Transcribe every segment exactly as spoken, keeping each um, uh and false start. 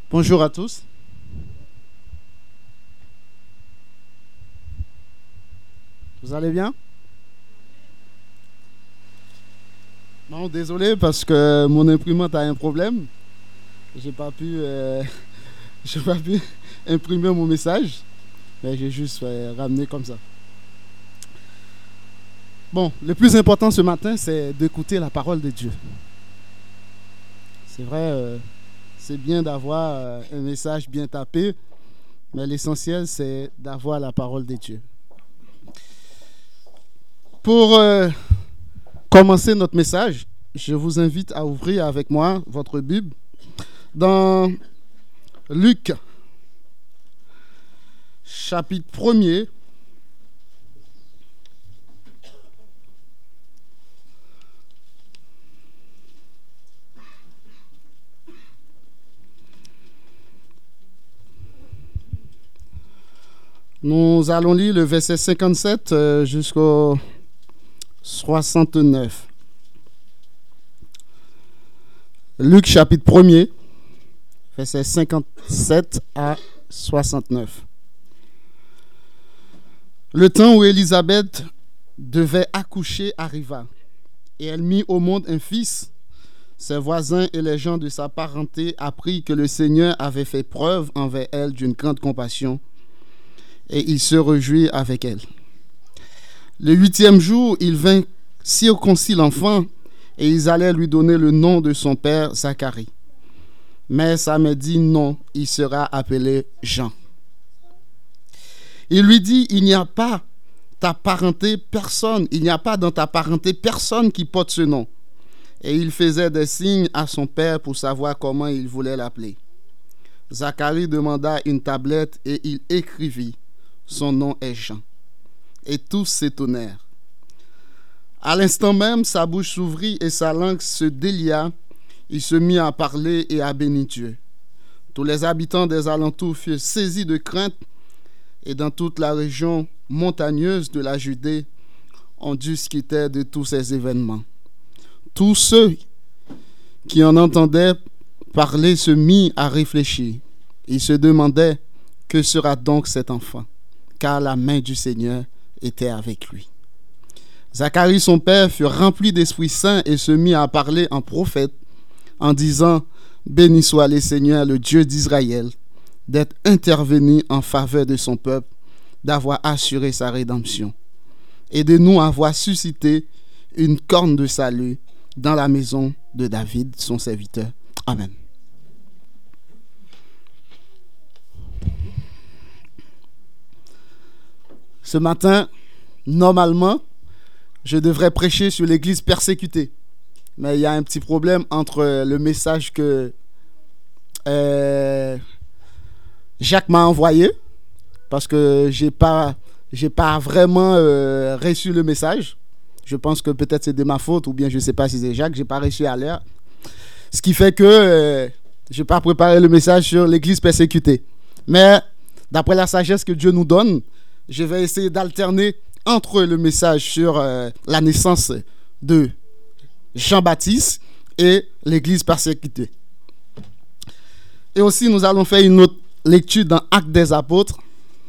Bonjour à tous. Vous allez bien? Non, désolé parce que mon imprimante a un problème. J'ai pas pu, euh, j'ai pas pu imprimer mon message, mais j'ai juste euh, ramené comme ça. Bon, le plus important ce matin, c'est d'écouter la parole de Dieu. C'est vrai, euh, c'est bien d'avoir euh, un message bien tapé, mais l'essentiel, c'est d'avoir la parole de Dieu. Pour euh, commencer notre message, je vous invite à ouvrir avec moi votre Bible dans Luc, chapitre premier. Nous allons lire le verset cinquante-sept euh, jusqu'au soixante-neuf. Luc chapitre premier, verset cinquante-sept à soixante-neuf. Le temps où Élisabeth devait accoucher arriva, et elle mit au monde un fils. Ses voisins et les gens de sa parenté apprirent que le Seigneur avait fait preuve envers elle d'une grande compassion, et il se réjouit avec elle. Le huitième jour, il vint circoncire l'enfant, et ils allaient lui donner le nom de son père Zacharie. Mais sa mère dit non, il sera appelé Jean. Il lui dit, il n'y a pas ta parenté personne, il n'y a pas dans ta parenté personne qui porte ce nom. Et il faisait des signes à son père pour savoir comment il voulait l'appeler. Zacharie demanda une tablette et il écrivit, son nom est Jean. Et tous s'étonnèrent. À l'instant même, sa bouche s'ouvrit et sa langue se délia. Il se mit à parler et à bénir Dieu. Tous les habitants des alentours furent saisis de crainte, et dans toute la région montagneuse de la Judée, on discutait de tous ces événements. Tous ceux qui en entendaient parler se mirent à réfléchir. Ils se demandaient, que sera donc cet enfant? Car la main du Seigneur était avec lui. Zacharie, son père, fut rempli d'Esprit Saint et se mit à parler en prophète, en disant, béni soit le Seigneur, le Dieu d'Israël, d'être intervenu en faveur de son peuple, d'avoir assuré sa rédemption, et de nous avoir suscité une corne de salut dans la maison de David, son serviteur. Amen. Ce matin, normalement, je devrais prêcher sur l'Église persécutée. Mais il y a un petit problème entre le message que euh, Jacques m'a envoyé, parce que je n'ai pas, j'ai pas vraiment euh, reçu le message. Je pense que peut-être c'est de ma faute, ou bien je ne sais pas si c'est Jacques, je n'ai pas reçu à l'heure. Ce qui fait que euh, je n'ai pas préparé le message sur l'Église persécutée. Mais d'après la sagesse que Dieu nous donne, je vais essayer d'alterner entre le message sur euh, la naissance de Jean-Baptiste et l'Église persécutée. Et aussi, nous allons faire une autre lecture dans Actes des Apôtres.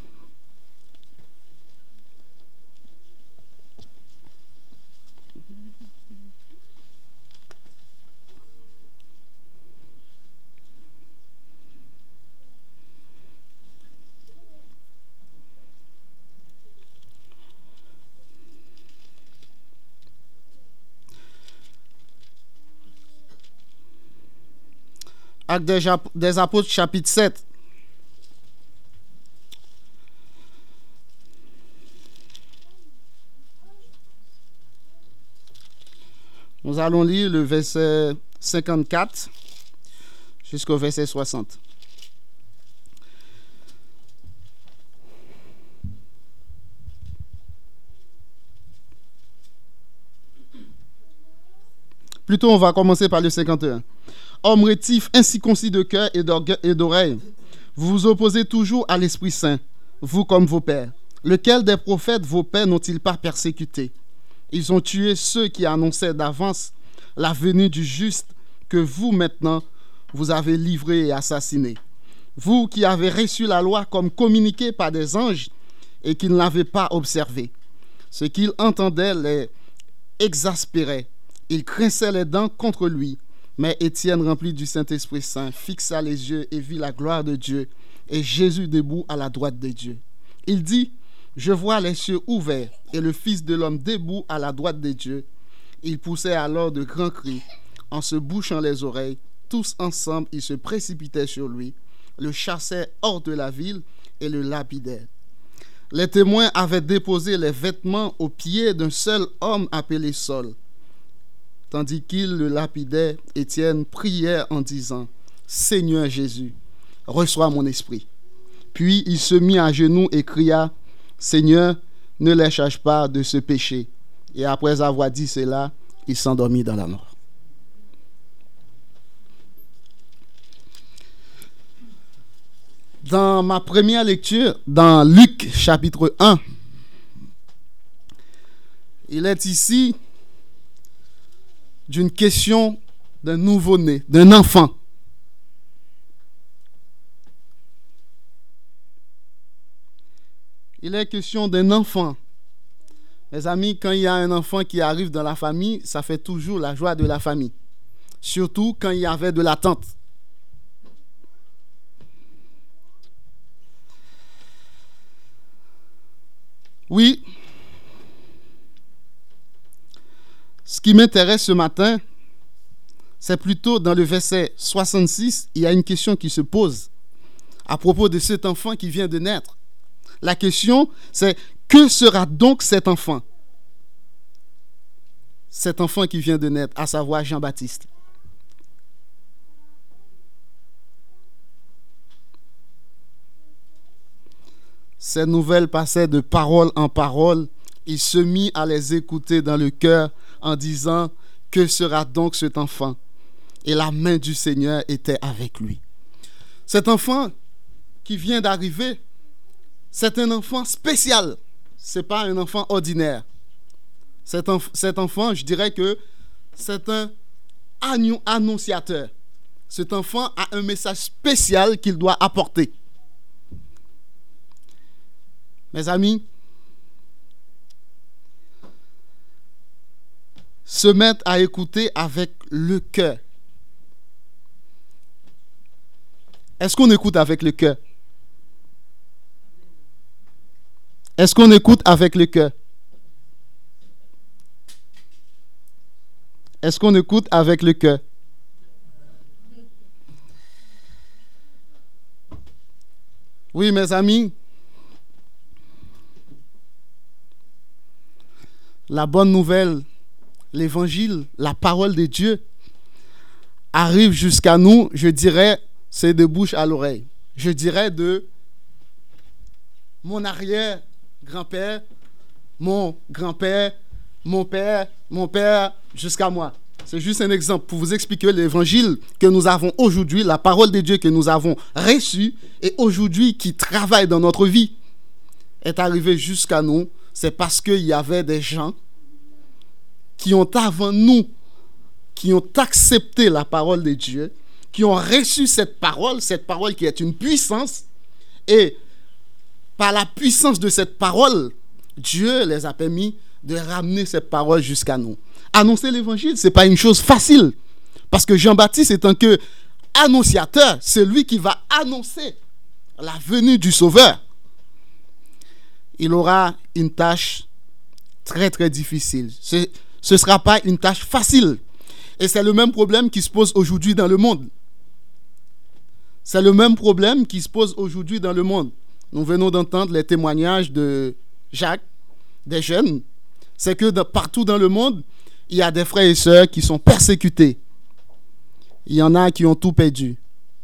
Actes des, Jap- des Apôtres, chapitre sept. Nous allons lire le verset cinquante-quatre jusqu'au verset soixante. Plutôt, on va commencer par le cinquante et un. Homme rétif, incirconcis de cœur et d'oreille, vous vous opposez toujours à l'Esprit Saint, vous comme vos pères. Lequel des prophètes vos pères n'ont-ils pas persécuté? Ils ont tué ceux qui annonçaient d'avance la venue du juste que vous maintenant vous avez livré et assassiné. vous qui avez reçu la loi comme communiquée par des anges et qui ne l'avez pas observée. Ce qu'il entendait les exaspérait. Il grinçait les dents contre lui. Mais Étienne, rempli du Saint-Esprit Saint, fixa les yeux et vit la gloire de Dieu et Jésus debout à la droite de Dieu. Il dit, je vois les cieux ouverts et le Fils de l'homme debout à la droite de Dieu. Il poussait alors de grands cris en se bouchant les oreilles. Tous ensemble, ils se précipitaient sur lui, le chassaient hors de la ville et le lapidaient. Les témoins avaient déposé les vêtements aux pieds d'un seul homme appelé Saul. Tandis qu'il le lapidait, Étienne priait en disant, Seigneur Jésus, reçois mon esprit. Puis il se mit à genoux et cria, Seigneur, ne les charge pas de ce péché. Et après avoir dit cela, il s'endormit dans la mort. Dans ma première lecture, dans Luc chapitre un, il est ici d'une question d'un nouveau-né, d'un enfant. Il est question d'un enfant. Mes amis, quand il y a un enfant qui arrive dans la famille, ça fait toujours la joie de la famille. Surtout quand il y avait de l'attente. Oui, ce qui m'intéresse ce matin, c'est plutôt dans le verset soixante-six, il y a une question qui se pose à propos de cet enfant qui vient de naître. La question, c'est que sera donc cet enfant? Cet enfant qui vient de naître, à savoir Jean-Baptiste. Ces nouvelles passaient de parole en parole. Il se mit à les écouter dans le cœur en disant, que sera donc cet enfant? Et la main du Seigneur était avec lui. Cet enfant qui vient d'arriver, c'est un enfant spécial. Ce n'est pas un enfant ordinaire. Cet, enf- cet enfant, je dirais que c'est un annon- annonciateur. Cet enfant a un message spécial qu'il doit apporter. Mes amis, se mettre à écouter avec le cœur. Est-ce qu'on écoute avec le cœur? Est-ce qu'on écoute avec le cœur? Est-ce qu'on écoute avec le cœur? Oui, mes amis, la bonne nouvelle, l'évangile, la parole de Dieu arrive jusqu'à nous, je dirais, c'est de bouche à l'oreille. Je dirais de mon arrière-grand-père, mon grand-père, mon père, mon père, jusqu'à moi. C'est juste un exemple pour vous expliquer l'évangile que nous avons aujourd'hui, la parole de Dieu que nous avons reçue et aujourd'hui qui travaille dans notre vie est arrivé jusqu'à nous. C'est parce qu'il y avait des gens qui ont avant nous, qui ont accepté la parole de Dieu, qui ont reçu cette parole, cette parole qui est une puissance, et par la puissance de cette parole, Dieu les a permis de ramener cette parole jusqu'à nous. Annoncer l'évangile, ce n'est pas une chose facile, parce que Jean-Baptiste étant que annonciateur, c'est lui qui va annoncer la venue du Sauveur. Il aura une tâche très très difficile. Ce ne sera pas une tâche facile. Et c'est le même problème qui se pose aujourd'hui dans le monde. C'est le même problème qui se pose aujourd'hui dans le monde. Nous venons d'entendre les témoignages de Jacques, des jeunes. C'est que de, partout dans le monde, il y a des frères et sœurs qui sont persécutés. Il y en a qui ont tout perdu.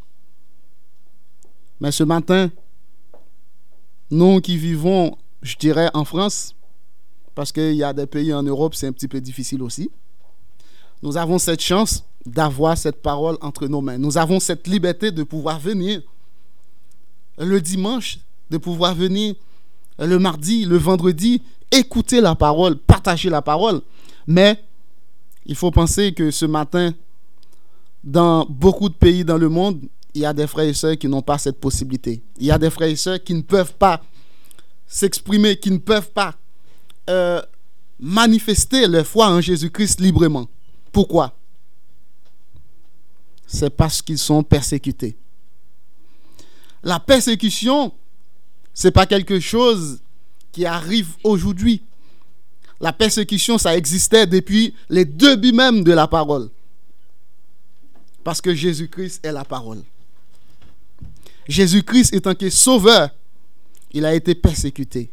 Mais ce matin, nous qui vivons, je dirais, en France, parce qu'il y a des pays en Europe, c'est un petit peu difficile aussi, nous avons cette chance d'avoir cette parole entre nos mains. Nous avons cette liberté de pouvoir venir le dimanche, de pouvoir venir le mardi, le vendredi, écouter la parole, partager la parole. Mais il faut penser que ce matin, dans beaucoup de pays dans le monde, il y a des frères et sœurs qui n'ont pas cette possibilité. Il y a des frères et sœurs qui ne peuvent pas s'exprimer, qui ne peuvent pas euh, manifester leur foi en Jésus-Christ librement. Pourquoi? C'est parce qu'ils sont persécutés. La persécution, ce n'est pas quelque chose qui arrive aujourd'hui. La persécution, ça existait depuis les débuts même de la parole. Parce que Jésus-Christ est la parole. Jésus-Christ étant que sauveur, il a été persécuté.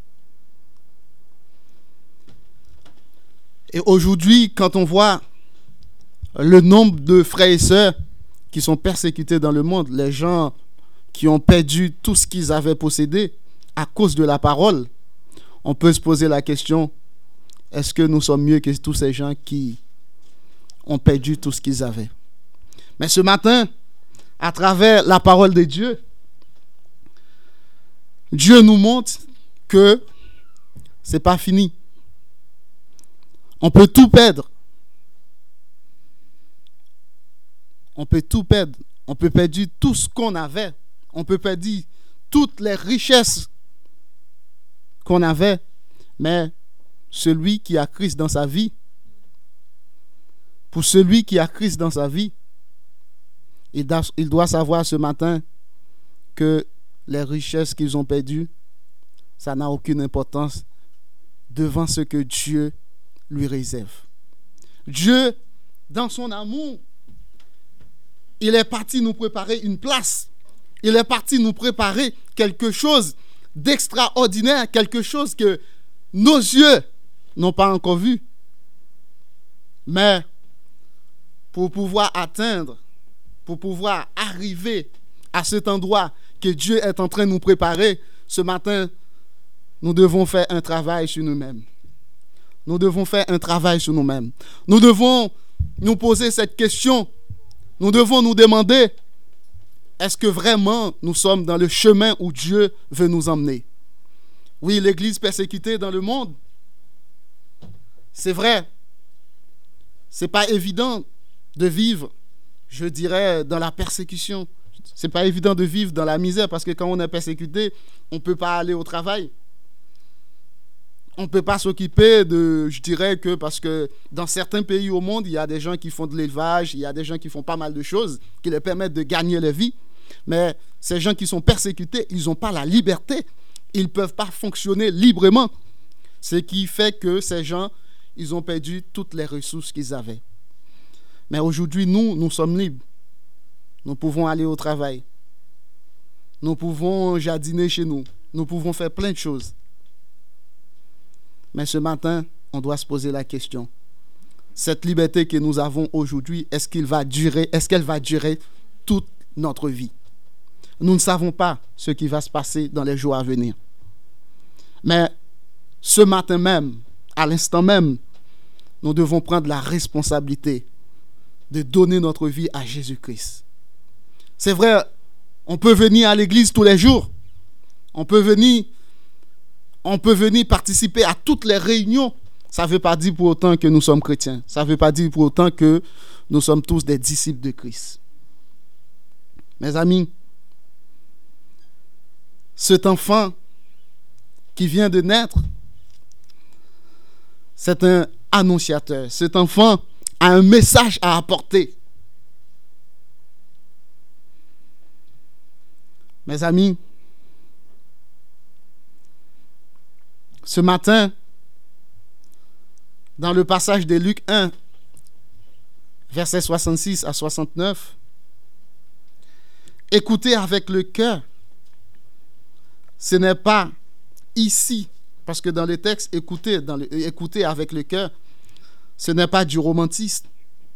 Et aujourd'hui, quand on voit le nombre de frères et sœurs qui sont persécutés dans le monde, les gens qui ont perdu tout ce qu'ils avaient possédé à cause de la parole, on peut se poser la question, est-ce que nous sommes mieux que tous ces gens qui ont perdu tout ce qu'ils avaient? Mais ce matin, à travers la parole de Dieu, Dieu nous montre que ce n'est pas fini. On peut tout perdre. On peut tout perdre. On peut perdre tout ce qu'on avait. On peut perdre toutes les richesses qu'on avait. Mais celui qui a Christ dans sa vie, pour celui qui a Christ dans sa vie, il doit, il doit savoir ce matin que les richesses qu'ils ont perdues, ça n'a aucune importance devant ce que Dieu lui réserve. Dieu, dans son amour, il est parti nous préparer une place. Il est parti nous préparer quelque chose d'extraordinaire, quelque chose que nos yeux n'ont pas encore vu. Mais pour pouvoir atteindre, pour pouvoir arriver à cet endroit que Dieu est en train de nous préparer, ce matin, nous devons faire un travail sur nous-mêmes. Nous devons faire un travail sur nous-mêmes. Nous devons nous poser cette question. Nous devons nous demander, est-ce que vraiment nous sommes dans le chemin où Dieu veut nous emmener? Oui, l'Église persécutée dans le monde, c'est vrai. C'est pas évident de vivre, je dirais, dans la persécution. C'est pas évident de vivre dans la misère parce que quand on est persécuté, on peut pas aller au travail. On ne peut pas s'occuper de, je dirais que parce que dans certains pays au monde, il y a des gens qui font de l'élevage, il y a des gens qui font pas mal de choses qui leur permettent de gagner leur vie. Mais ces gens qui sont persécutés, ils n'ont pas la liberté. Ils ne peuvent pas fonctionner librement. Ce qui fait que ces gens, ils ont perdu toutes les ressources qu'ils avaient. Mais aujourd'hui, nous, nous sommes libres. Nous pouvons aller au travail. Nous pouvons jardiner chez nous. Nous pouvons faire plein de choses. Mais ce matin, on doit se poser la question. Cette liberté que nous avons aujourd'hui, est-ce qu'elle va durer, est-ce qu'elle va durer toute notre vie? Nous ne savons pas ce qui va se passer dans les jours à venir. Mais ce matin même, à l'instant même, nous devons prendre la responsabilité de donner notre vie à Jésus-Christ. C'est vrai, on peut venir à l'église tous les jours. On peut venir... On peut venir participer à toutes les réunions. Ça ne veut pas dire pour autant que nous sommes chrétiens. Ça ne veut pas dire pour autant que nous sommes tous des disciples de Christ. Mes amis, cet enfant qui vient de naître, c'est un annonciateur. Cet enfant a un message à apporter. Mes amis, ce matin, dans le passage de Luc un, versets soixante-six à soixante-neuf, écoutez avec le cœur. Ce n'est pas ici, parce que dans le texte, écoutez, dans le, écoutez avec le cœur, ce n'est pas du romantisme.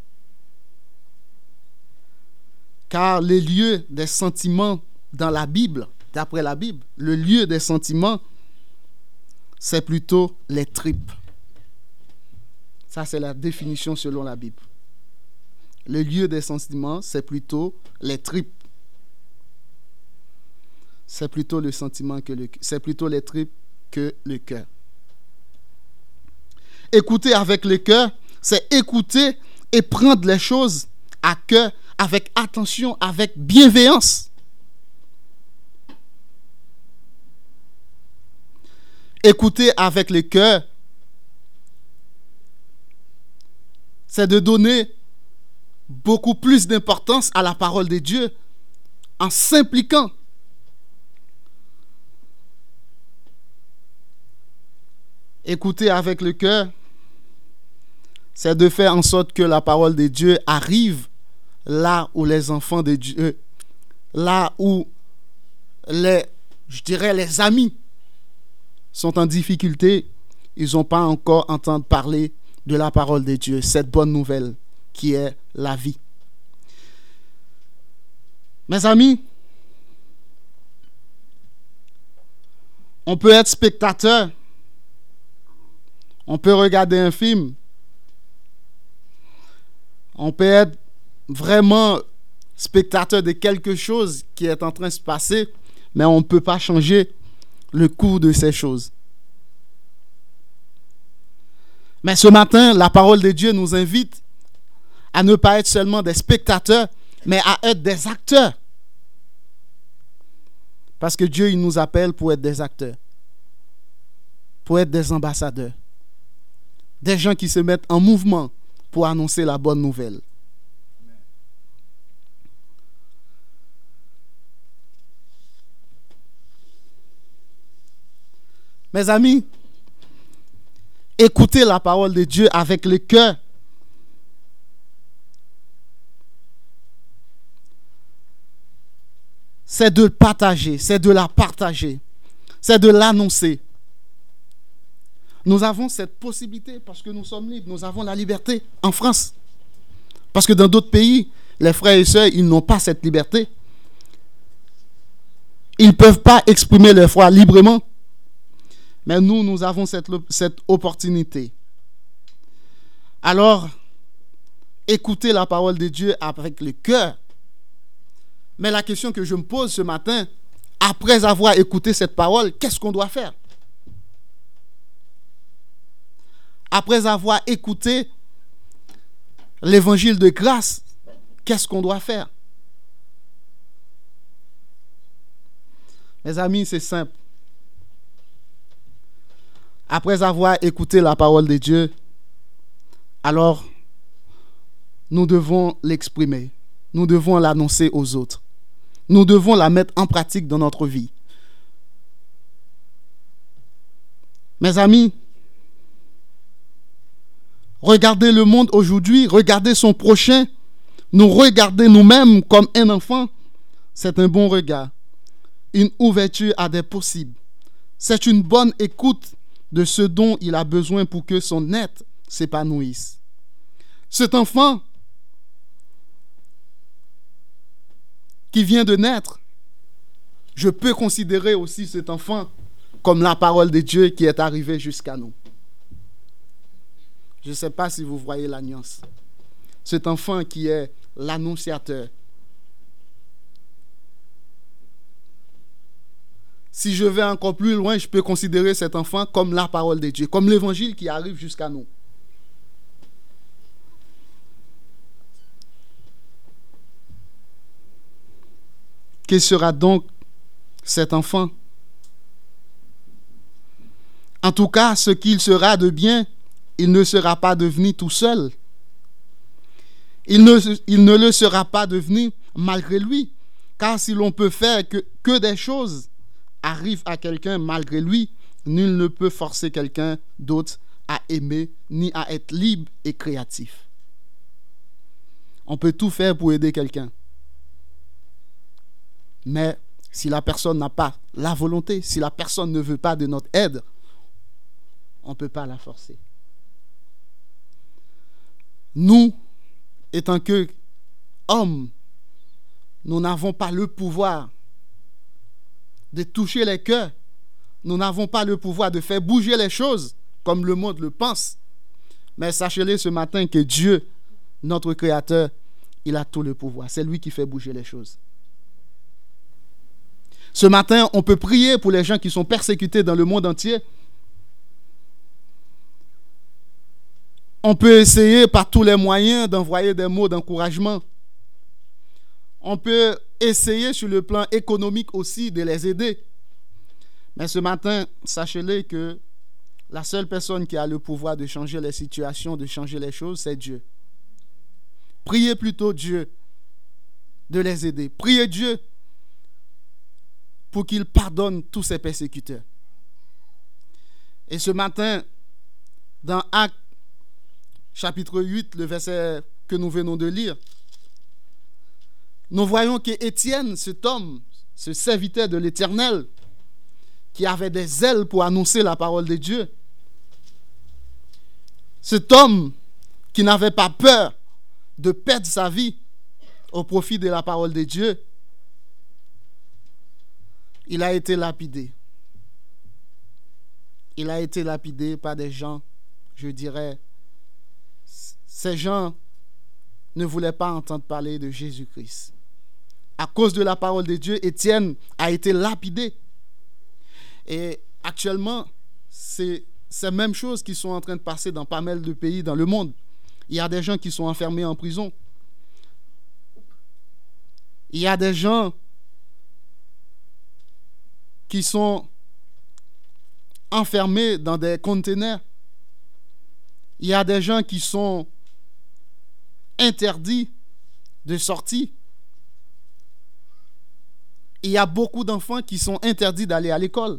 Car les lieux des sentiments dans la Bible, d'après la Bible, le lieu des sentiments, c'est plutôt les tripes. Ça, c'est la définition selon la Bible. Le lieu des sentiments, c'est plutôt les tripes. C'est plutôt le sentiment que le, c'est plutôt les tripes que le cœur. Écouter avec le cœur, c'est écouter et prendre les choses à cœur avec attention, avec bienveillance. Écouter avec le cœur, c'est de donner beaucoup plus d'importance à la parole de Dieu en s'impliquant. Écouter avec le cœur, c'est de faire en sorte que la parole de Dieu arrive là où les enfants de Dieu, là où les, je dirais, les amis sont en difficulté, ils n'ont pas encore entendu parler de la parole de Dieu, cette bonne nouvelle qui est la vie. Mes amis, on peut être spectateur, on peut regarder un film, on peut être vraiment spectateur de quelque chose qui est en train de se passer, mais on ne peut pas changer le cours de ces choses. Mais ce matin, la parole de Dieu nous invite à ne pas être seulement des spectateurs, mais à être des acteurs. Parce que Dieu, il nous appelle pour être des acteurs, pour être des ambassadeurs, des gens qui se mettent en mouvement pour annoncer la bonne nouvelle. Mes amis, écoutez la parole de Dieu avec le cœur. C'est de le partager, c'est de la partager, c'est de l'annoncer. Nous avons cette possibilité parce que nous sommes libres, nous avons la liberté en France. Parce que dans d'autres pays, les frères et sœurs, ils n'ont pas cette liberté. Ils ne peuvent pas exprimer leur foi librement. Mais nous, nous avons cette, cette opportunité. Alors, écoutez la parole de Dieu avec le cœur. Mais la question que je me pose ce matin, après avoir écouté cette parole, qu'est-ce qu'on doit faire? Après avoir écouté l'évangile de grâce, qu'est-ce qu'on doit faire? Mes amis, c'est simple. Après avoir écouté la parole de Dieu, alors nous devons l'exprimer. Nous devons l'annoncer aux autres. Nous devons la mettre en pratique dans notre vie. Mes amis, regardez le monde aujourd'hui, regardez son prochain, nous regarder nous-mêmes comme un enfant, c'est un bon regard, une ouverture à des possibles. C'est une bonne écoute de ce dont il a besoin pour que son être s'épanouisse. Cet enfant qui vient de naître, je peux considérer aussi cet enfant comme la parole de Dieu qui est arrivée jusqu'à nous. Je ne sais pas si vous voyez la nuance. Cet enfant qui est l'annonciateur. Si je vais encore plus loin, je peux considérer cet enfant comme la parole de Dieu, comme l'évangile qui arrive jusqu'à nous. Quel sera donc cet enfant? En tout cas, ce qu'il sera de bien, il ne sera pas devenu tout seul. Il ne, il ne le sera pas devenu malgré lui. Car si l'on peut faire que, que des choses arrivent à quelqu'un malgré lui, nul ne peut forcer quelqu'un d'autre à aimer ni à être libre et créatif. On peut tout faire pour aider quelqu'un. Mais si la personne n'a pas la volonté, si la personne ne veut pas de notre aide, on ne peut pas la forcer. Nous, étant que hommes, nous n'avons pas le pouvoir de toucher les cœurs. Nous n'avons pas le pouvoir de faire bouger les choses comme le monde le pense. Mais sachez-le ce matin que Dieu, notre Créateur, il a tout le pouvoir. C'est lui qui fait bouger les choses. Ce matin, on peut prier pour les gens qui sont persécutés dans le monde entier. On peut essayer par tous les moyens d'envoyer des mots d'encouragement. On peut essayer sur le plan économique aussi de les aider. Mais ce matin, sachez-le que la seule personne qui a le pouvoir de changer les situations, de changer les choses, c'est Dieu. Priez plutôt Dieu de les aider. Priez Dieu pour qu'il pardonne tous ses persécuteurs. Et ce matin, dans Actes chapitre huit, le verset que nous venons de lire, nous voyons qu'Étienne, cet homme, ce serviteur de l'Éternel, qui avait des ailes pour annoncer la parole de Dieu, cet homme qui n'avait pas peur de perdre sa vie au profit de la parole de Dieu, il a été lapidé. Il a été lapidé par des gens, je dirais, ces gens ne voulaient pas entendre parler de Jésus-Christ. À cause de la parole de Dieu, Étienne a été lapidé. Et actuellement, c'est ces mêmes choses qui sont en train de passer dans pas mal de pays dans le monde. Il y a des gens qui sont enfermés en prison. Il y a des gens qui sont enfermés dans des containers. Il y a des gens qui sont interdits de sortie. Il y a beaucoup d'enfants qui sont interdits d'aller à l'école.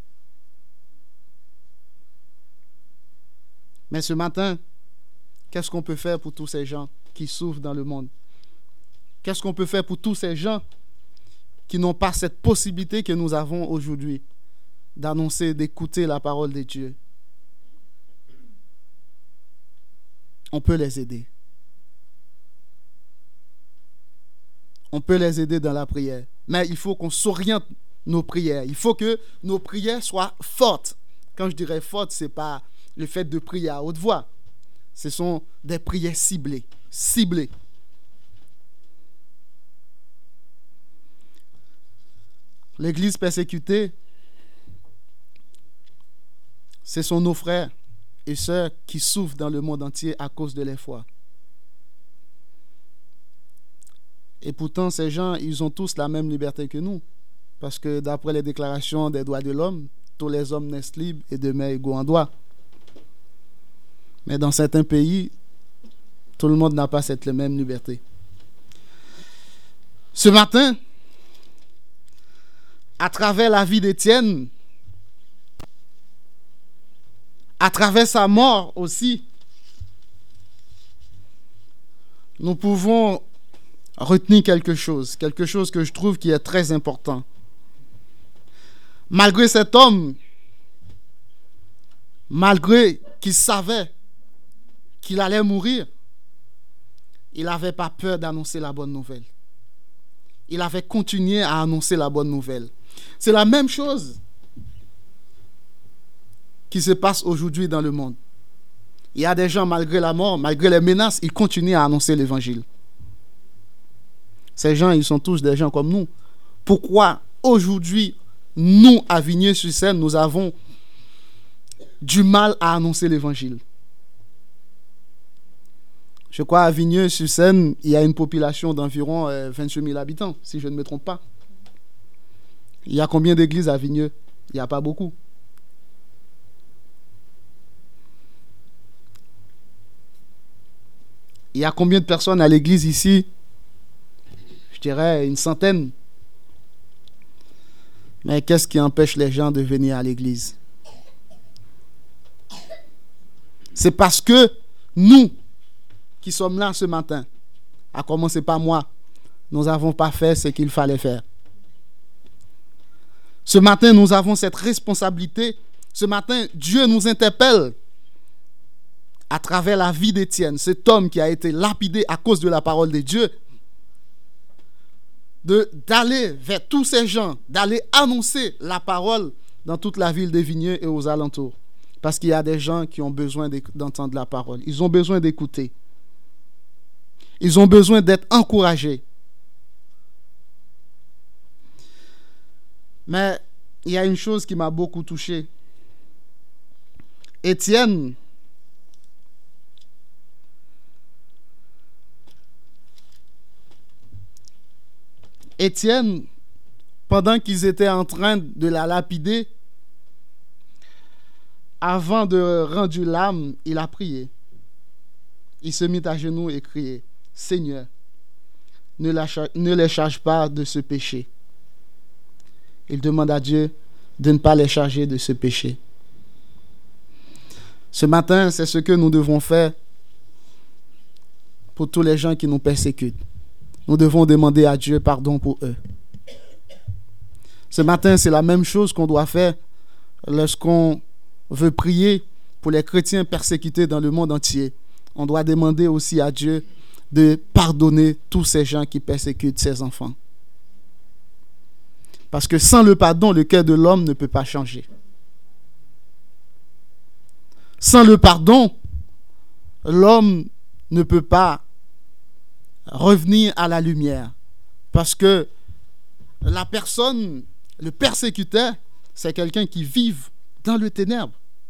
Mais ce matin, qu'est-ce qu'on peut faire pour tous ces gens qui souffrent dans le monde? Qu'est-ce qu'on peut faire pour tous ces gens qui n'ont pas cette possibilité que nous avons aujourd'hui d'annoncer, d'écouter la parole de Dieu? On peut les aider. On peut les aider dans la prière. Mais il faut qu'on s'oriente nos prières. Il faut que nos prières soient fortes. Quand je dirais fortes, ce n'est pas le fait de prier à haute voix. Ce sont des prières ciblées. Ciblées. L'Église persécutée, ce sont nos frères et sœurs qui souffrent dans le monde entier à cause de leur foi. Et pourtant, ces gens, ils ont tous la même liberté que nous. Parce que d'après les déclarations des droits de l'homme, tous les hommes naissent libres et demeurent égaux en droit. Mais dans certains pays, tout le monde n'a pas cette même liberté. Ce matin, à travers la vie d'Étienne, à travers sa mort aussi, nous pouvons retenir quelque chose, quelque chose que je trouve qui est très important. Malgré cet homme, malgré qu'il savait qu'il allait mourir, il n'avait pas peur d'annoncer la bonne nouvelle. Il avait continué à annoncer la bonne nouvelle. C'est la même chose qui se passe aujourd'hui dans le monde. Il y a des gens, malgré la mort, malgré les menaces, ils continuent à annoncer l'évangile. Ces gens, ils sont tous des gens comme nous. Pourquoi aujourd'hui, nous, à Vigneux-sur-Seine, nous avons du mal à annoncer l'évangile? Je crois à Vigneux-sur-Seine, il y a une population d'environ euh, vingt-huit mille habitants, si je ne me trompe pas. Il y a combien d'églises à Vigneux? Il n'y a pas beaucoup. Il y a combien de personnes à l'église ici? Je dirais une centaine. Mais qu'est-ce qui empêche les gens de venir à l'église? C'est parce que nous, qui sommes là ce matin, à commencer par moi, nous n'avons pas fait ce qu'il fallait faire. Ce matin, nous avons cette responsabilité. Ce matin, Dieu nous interpelle à travers la vie d'Étienne, cet homme qui a été lapidé à cause de la parole de Dieu, de, d'aller vers tous ces gens, d'aller annoncer la parole dans toute la ville de Vigneux et aux alentours. Parce qu'il y a des gens qui ont besoin d'entendre la parole. Ils ont besoin d'écouter. Ils ont besoin d'être encouragés. Mais il y a une chose qui m'a beaucoup touché. Étienne, Étienne, pendant qu'ils étaient en train de la lapider, avant de rendre l'âme, il a prié. Il se mit à genoux et criait, « Seigneur, ne, la, ne les charge pas de ce péché. » Il demande à Dieu de ne pas les charger de ce péché. Ce matin, c'est ce que nous devons faire pour tous les gens qui nous persécutent. Nous devons demander à Dieu pardon pour eux. Ce matin, c'est la même chose qu'on doit faire lorsqu'on veut prier pour les chrétiens persécutés dans le monde entier. On doit demander aussi à Dieu de pardonner tous ces gens qui persécutent ses enfants. Parce que sans le pardon, le cœur de l'homme ne peut pas changer. Sans le pardon, l'homme ne peut pas revenir à la lumière. Parce que la personne, le persécuteur, c'est quelqu'un qui vit dans le ténèbre.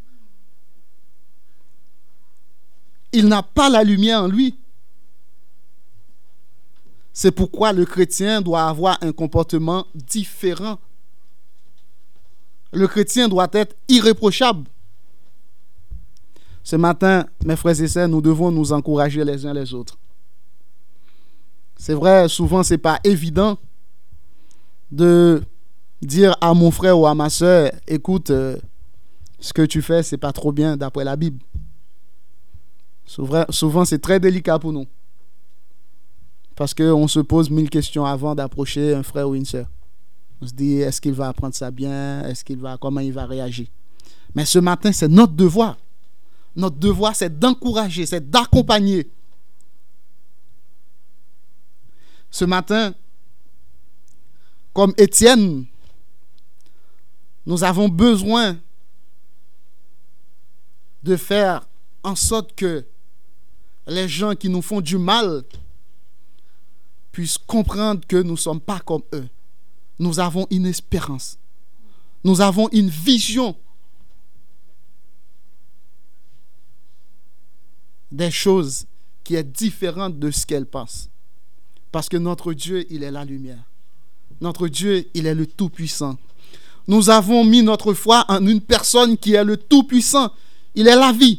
Il n'a pas la lumière en lui. C'est pourquoi le chrétien doit avoir un comportement différent. Le chrétien doit être irréprochable. Ce matin, mes frères et sœurs, nous devons nous encourager les uns les autres. C'est vrai, souvent, ce n'est pas évident de dire à mon frère ou à ma sœur, écoute, euh, ce que tu fais, ce n'est pas trop bien d'après la Bible. Souvent, souvent, c'est très délicat pour nous. Parce qu'on se pose mille questions avant d'approcher un frère ou une sœur. On se dit, est-ce qu'il va apprendre ça bien? Est-ce qu'il va, comment il va réagir? Mais ce matin, c'est notre devoir. Notre devoir, c'est d'encourager, c'est d'accompagner. Ce matin, comme Étienne, nous avons besoin de faire en sorte que les gens qui nous font du mal puissent comprendre que nous ne sommes pas comme eux. Nous avons une espérance. Nous avons une vision des choses qui est différente de ce qu'elles pensent. Parce que notre Dieu, il est la lumière. Notre Dieu, il est le Tout-Puissant. Nous avons mis notre foi en une personne qui est le Tout-Puissant. Il est la vie.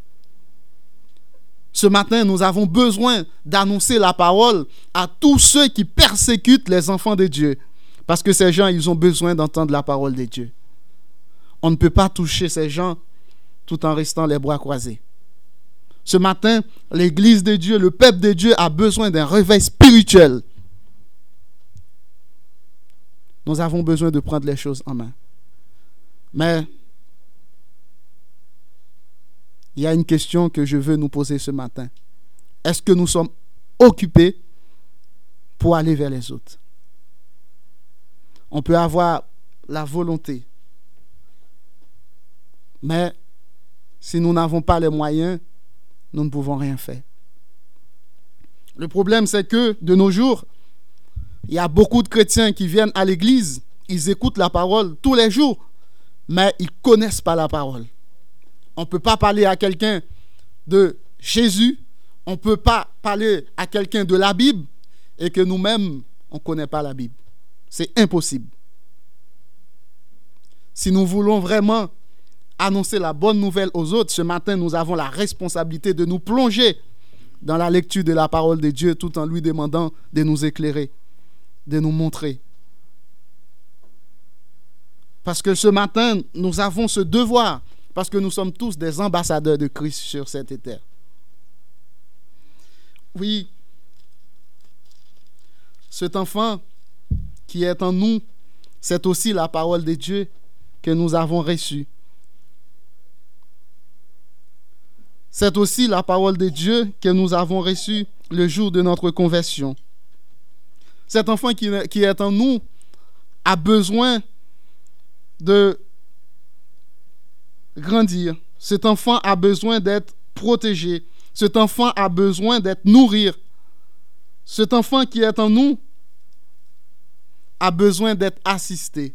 Ce matin, nous avons besoin d'annoncer la parole à tous ceux qui persécutent les enfants de Dieu. Parce que ces gens, ils ont besoin d'entendre la parole de Dieu. On ne peut pas toucher ces gens tout en restant les bras croisés. Ce matin, l'Église de Dieu, le peuple de Dieu a besoin d'un réveil spirituel. Nous avons besoin de prendre les choses en main. Mais il y a une question que je veux nous poser ce matin. Est-ce que nous sommes occupés pour aller vers les autres? On peut avoir la volonté. Mais si nous n'avons pas les moyens, nous ne pouvons rien faire. Le problème, c'est que de nos jours, il y a beaucoup de chrétiens qui viennent à l'église, ils écoutent la parole tous les jours, mais ils ne connaissent pas la parole. On ne peut pas parler à quelqu'un de Jésus, on ne peut pas parler à quelqu'un de la Bible et que nous-mêmes, on ne connaît pas la Bible. C'est impossible. Si nous voulons vraiment annoncer la bonne nouvelle aux autres, ce matin, nous avons la responsabilité de nous plonger dans la lecture de la parole de Dieu tout en lui demandant de nous éclairer, de nous montrer. Parce que ce matin, nous avons ce devoir, parce que nous sommes tous des ambassadeurs de Christ sur cette terre. Oui, cet enfant qui est en nous, c'est aussi la parole de Dieu que nous avons reçue. C'est aussi la parole de Dieu que nous avons reçue le jour de notre conversion. Cet enfant qui, qui est en nous a besoin de grandir. Cet enfant a besoin d'être protégé. Cet enfant a besoin d'être nourri. Cet enfant qui est en nous a besoin d'être assisté.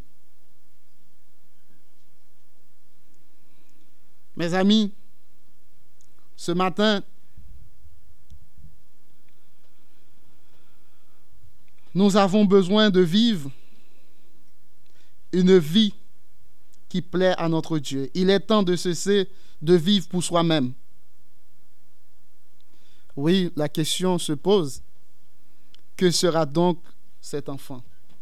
Mes amis, ce matin, Nous avons besoin de vivre une vie qui plaît à notre Dieu. Il est temps de cesser de vivre pour soi-même. Oui, la question se pose. Que sera donc cet enfant?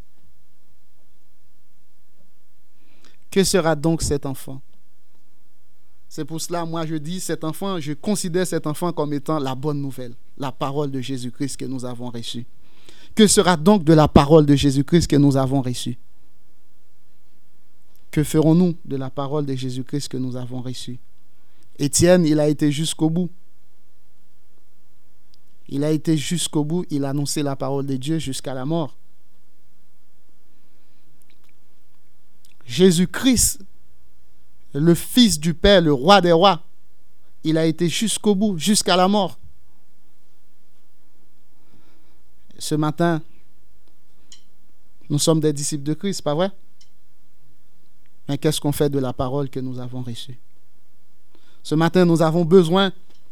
Que sera donc cet enfant? C'est pour cela, moi, je dis, cet enfant, je considère cet enfant comme étant la bonne nouvelle, la parole de Jésus-Christ que nous avons reçue. Que sera donc de la parole de Jésus-Christ que nous avons reçue? Que ferons-nous de la parole de Jésus-Christ que nous avons reçue? Étienne, il a été jusqu'au bout. Il a été jusqu'au bout, il a annoncé la parole de Dieu jusqu'à la mort. Jésus-Christ, le Fils du Père, le Roi des rois, il a été jusqu'au bout, jusqu'à la mort. Ce matin, nous sommes des disciples de Christ, pas vrai? Mais qu'est-ce qu'on fait de la parole que nous avons reçue? Ce matin, nous avons besoin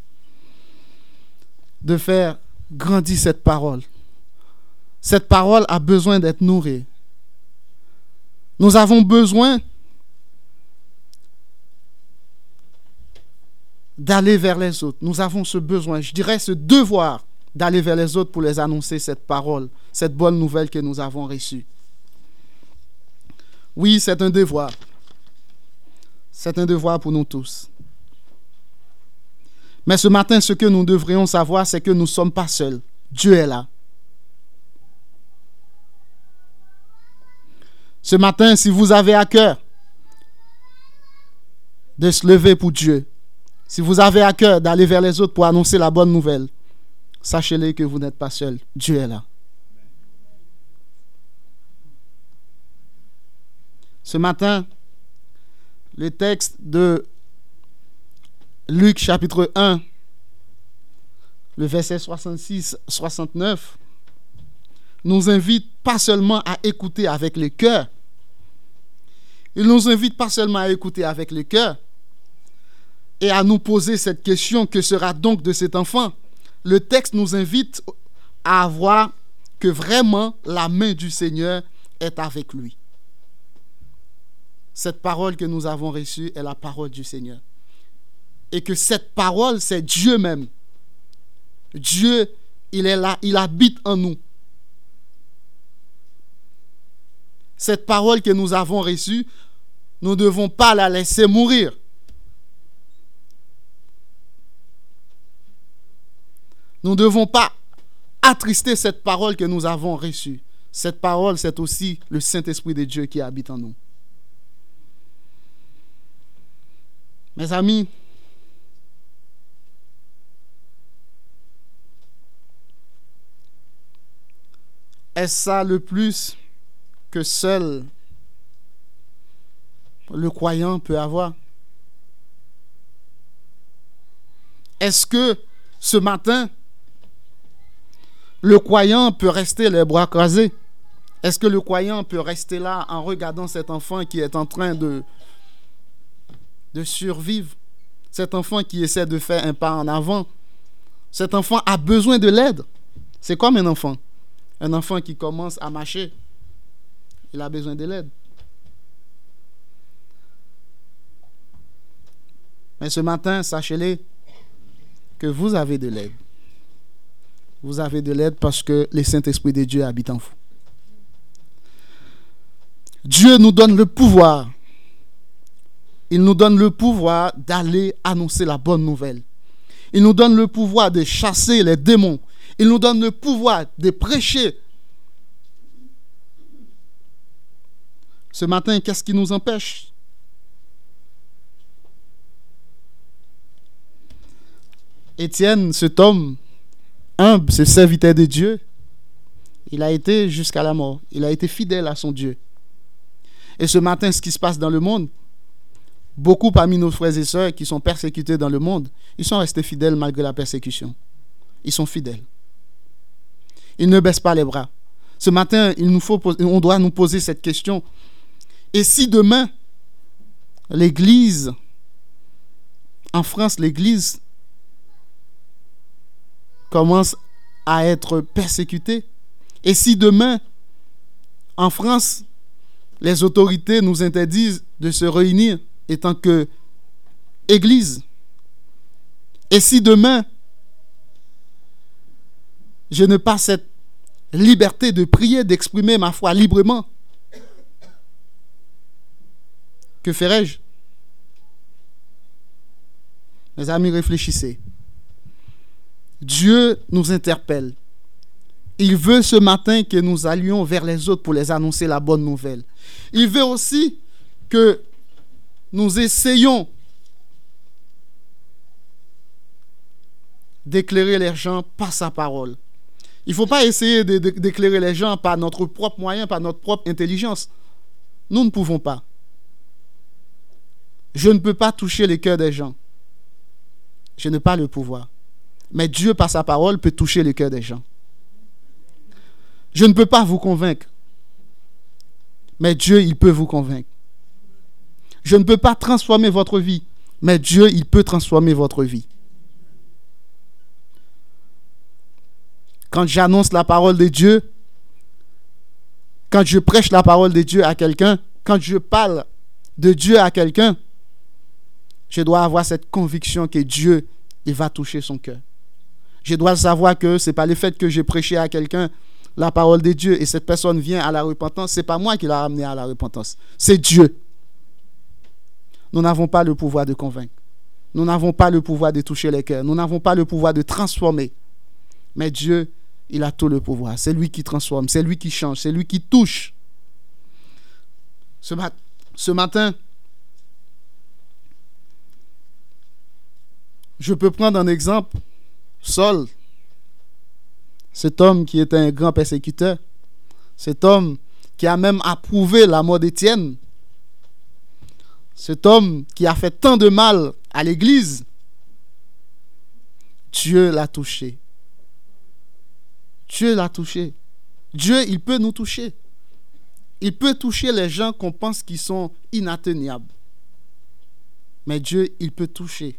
de faire grandir cette parole. Cette parole a besoin d'être nourrie. Nous avons besoin d'aller vers les autres. Nous avons ce besoin, je dirais ce devoir d'aller vers les autres pour les annoncer cette parole, cette bonne nouvelle que nous avons reçue. Oui, c'est un devoir. C'est un devoir pour nous tous. Mais ce matin, ce que nous devrions savoir, c'est que nous ne sommes pas seuls. Dieu est là. Ce matin, si vous avez à cœur de se lever pour Dieu, si vous avez à cœur d'aller vers les autres pour annoncer la bonne nouvelle, sachez-le que vous n'êtes pas seuls. Dieu est là. Ce matin, le texte de Luc chapitre un, le verset soixante-six à soixante-neuf, nous invite pas seulement à écouter avec le cœur. Il nous invite pas seulement à écouter avec le cœur et à nous poser cette question, que sera donc de cet enfant? Le texte nous invite à voir que vraiment la main du Seigneur est avec lui. Cette parole que nous avons reçue est la parole du Seigneur. Et que cette parole, c'est Dieu même. Dieu, il est là, il habite en nous. Cette parole que nous avons reçue, nous ne devons pas la laisser mourir. Nous ne devons pas attrister cette parole que nous avons reçue. Cette parole, c'est aussi le Saint-Esprit de Dieu qui habite en nous. Mes amis, est-ce ça le plus que seul le croyant peut avoir? Est-ce que ce matin, le croyant peut rester les bras croisés? Est-ce que le croyant peut rester là en regardant cet enfant qui est en train de, de survivre? Cet enfant qui essaie de faire un pas en avant? Cet enfant a besoin de l'aide. C'est comme un enfant. Un enfant qui commence à marcher. Il a besoin de l'aide. Mais ce matin, sachez-le que vous avez de l'aide. Vous avez de l'aide parce que le Saint-Esprit de Dieu habite en vous. Dieu nous donne le pouvoir. Il nous donne le pouvoir d'aller annoncer la bonne nouvelle. Il nous donne le pouvoir de chasser les démons. Il nous donne le pouvoir de prêcher. Ce matin, qu'est-ce qui nous empêche? Étienne, cet homme humble, ce serviteur de Dieu, il a été jusqu'à la mort. Il a été fidèle à son Dieu. Et ce matin, ce qui se passe dans le monde, beaucoup parmi nos frères et sœurs qui sont persécutés dans le monde, ils sont restés fidèles malgré la persécution. Ils sont fidèles. Ils ne baissent pas les bras. Ce matin, il nous faut, on doit nous poser cette question. Et si demain, l'Église, en France, l'Église commence à être persécutée, Et si demain, en France, les autorités nous interdisent de se réunir en tant qu'Église, et si demain, je n'ai pas cette liberté de prier, d'exprimer ma foi librement, que ferais-je? Mes amis, réfléchissez. Dieu nous interpelle. Il veut ce matin que nous allions vers les autres pour les annoncer la bonne nouvelle. Il veut aussi que nous essayions d'éclairer les gens par sa parole. Il ne faut pas essayer de, de, d'éclairer les gens par notre propre moyen, par notre propre intelligence. Nous ne pouvons pas. Je ne peux pas toucher les cœurs des gens. Je n'ai pas le pouvoir. Mais Dieu, par sa parole, peut toucher les cœurs des gens. Je ne peux pas vous convaincre. Mais Dieu, il peut vous convaincre. Je ne peux pas transformer votre vie. Mais Dieu, il peut transformer votre vie. Quand j'annonce la parole de Dieu, quand je prêche la parole de Dieu à quelqu'un, quand je parle de Dieu à quelqu'un, je dois avoir cette conviction que Dieu, il va toucher son cœur. Je dois savoir que ce n'est pas le fait que j'ai prêché à quelqu'un la parole de Dieu et cette personne vient à la repentance, ce n'est pas moi qui l'ai ramené à la repentance, c'est Dieu. Nous n'avons pas le pouvoir de convaincre. Nous n'avons pas le pouvoir de toucher les cœurs. Nous n'avons pas le pouvoir de transformer. Mais Dieu, il a tout le pouvoir. C'est lui qui transforme, c'est lui qui change, c'est lui qui touche. Ce, mat- ce matin, je peux prendre un exemple. Saul, cet homme qui était un grand persécuteur, cet homme qui a même approuvé la mort d'Étienne, cet homme qui a fait tant de mal à l'Église, Dieu l'a touché. Dieu l'a touché. Dieu, il peut nous toucher. Il peut toucher les gens qu'on pense qu'ils sont inatteignables. Mais Dieu, il peut toucher.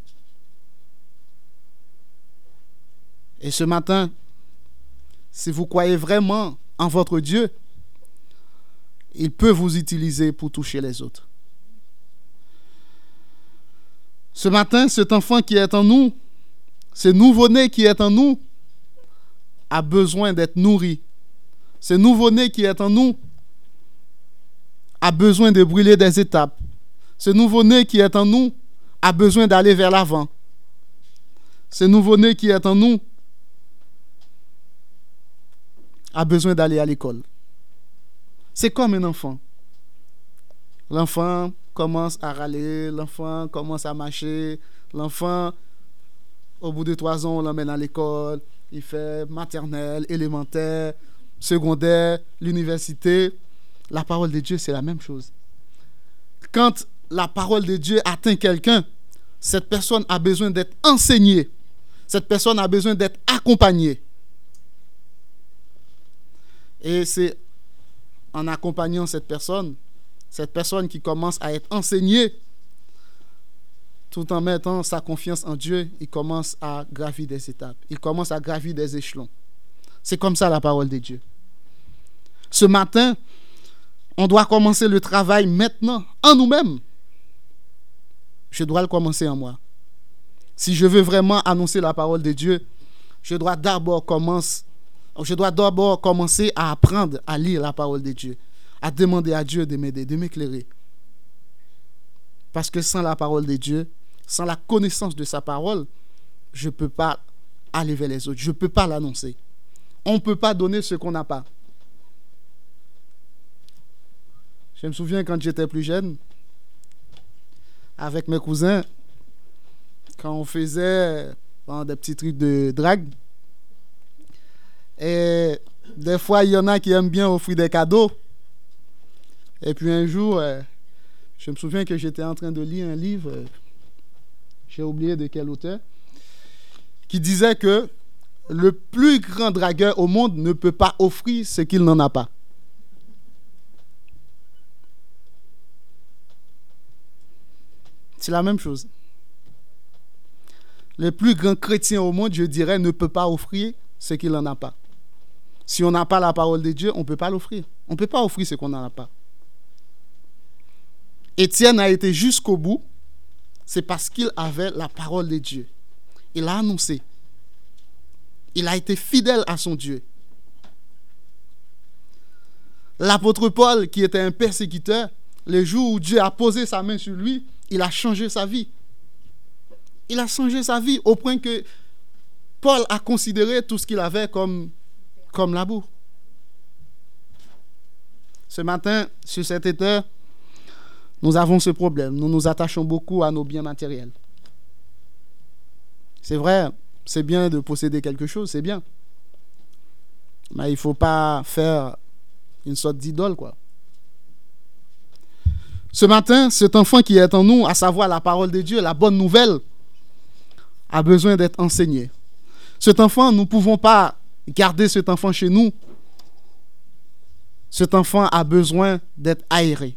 Et ce matin, si vous croyez vraiment en votre Dieu, il peut vous utiliser pour toucher les autres. Ce matin, cet enfant qui est en nous, ce nouveau-né qui est en nous, a besoin d'être nourri. Ce nouveau-né qui est en nous a besoin de brûler des étapes. Ce nouveau-né qui est en nous a besoin d'aller vers l'avant. Ce nouveau-né qui est en nous a besoin d'aller à l'école. C'est comme un enfant. L'enfant commence à râler, l'enfant commence à marcher, l'enfant, au bout de trois ans, on l'emmène à l'école, il fait maternelle, élémentaire, secondaire, l'université. La parole de Dieu, c'est la même chose. Quand la parole de Dieu atteint quelqu'un, cette personne a besoin d'être enseignée. Cette personne a besoin d'être accompagnée. Et c'est en accompagnant cette personne, cette personne qui commence à être enseignée, tout en mettant sa confiance en Dieu, il commence à gravir des étapes. Il commence à gravir des échelons. C'est comme ça la parole de Dieu. Ce matin, on doit commencer le travail maintenant, en nous-mêmes. Je dois le commencer en moi. Si je veux vraiment annoncer la parole de Dieu, je dois d'abord commencer, je dois d'abord commencer à apprendre à lire la parole de Dieu, à demander à Dieu de m'aider, de m'éclairer. Parce que sans la parole de Dieu, sans la connaissance de sa parole, je ne peux pas aller vers les autres, je ne peux pas l'annoncer. On ne peut pas donner ce qu'on n'a pas. Je me souviens quand j'étais plus jeune, avec mes cousins, quand on faisait bon, des petits trucs de drague, et des fois, il y en a qui aiment bien offrir des cadeaux. Et puis un jour, euh, je me souviens que j'étais en train de lire un livre, euh, j'ai oublié de quel auteur, qui disait que le plus grand dragueur au monde ne peut pas offrir ce qu'il n'en a pas. C'est la même chose. Le plus grand chrétien au monde, je dirais, ne peut pas offrir ce qu'il n'en a pas. Si on n'a pas la parole de Dieu, on ne peut pas l'offrir. On ne peut pas offrir ce qu'on n'en a pas. Étienne a été jusqu'au bout, c'est parce qu'il avait la parole de Dieu. Il a annoncé. Il a été fidèle à son Dieu. L'apôtre Paul, qui était un persécuteur, le jour où Dieu a posé sa main sur lui, il a changé sa vie. Il a changé sa vie au point que Paul a considéré tout ce qu'il avait comme, comme la boue. Ce matin, sur cette état, nous avons ce problème. Nous nous attachons beaucoup à nos biens matériels. C'est vrai, c'est bien de posséder quelque chose, c'est bien. Mais il ne faut pas faire une sorte d'idole, quoi. Ce matin, cet enfant qui est en nous, à savoir la parole de Dieu, la bonne nouvelle, a besoin d'être enseigné. Cet enfant, nous ne pouvons pas garder cet enfant chez nous. Cet enfant a besoin d'être aéré.